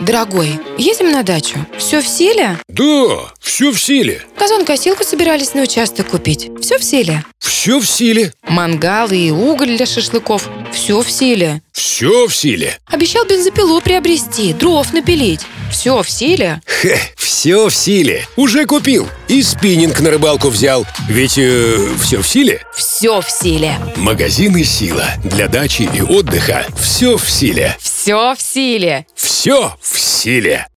Дорогой, едем на дачу. Все в силе? Да, все в силе. Газонокосилку собирались на участок купить. Все в силе? Все в силе. Мангалы и уголь для шашлыков. Все в силе? Все в силе. Обещал бензопилу приобрести, дров напилить. Все в силе? Все в силе. Уже купил. И спиннинг на рыбалку взял. Ведь все в силе. Все в силе. Магазины «Сила». Для дачи и отдыха все в силе. Все в силе. Все в силе.